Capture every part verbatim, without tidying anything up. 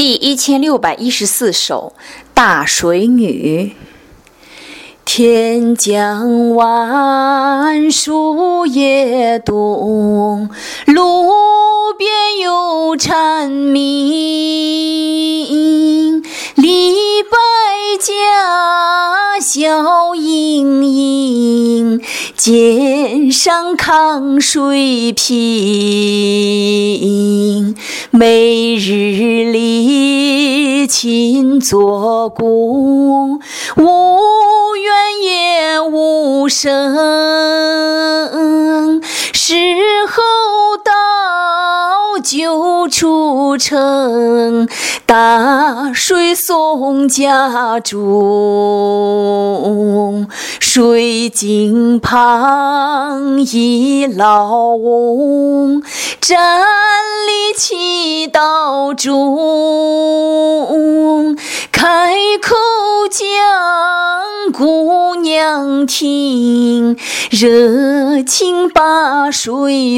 第一千六百一十四首《大水女》。天将晚，树叶冬，路边有蝉鸣。李白家小盈盈，肩上扛水瓶。每日里勤做工，无怨也无声。时候到就出城，大水送家中。水井旁一老翁，站立祈祷中。开口讲姑娘听，热情把水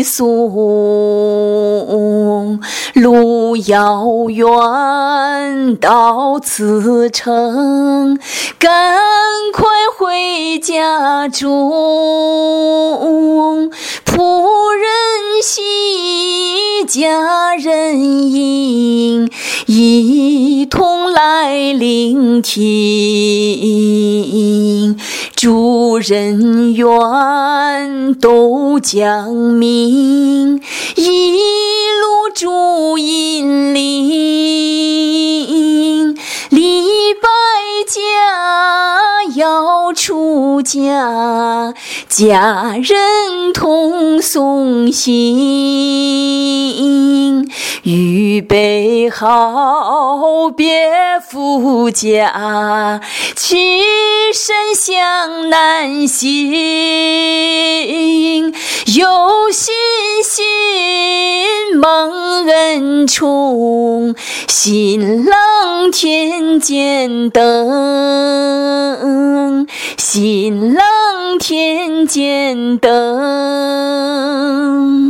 送。路遥远到此城，赶快回家中。仆人喜，家人迎，一同来聆听。主人愿都讲明，一路祝引领。李白家要出嫁，家人同送行。预备好别夫家，起身向南行。有信心蒙恩宠，新郎天见灯，新郎天见灯。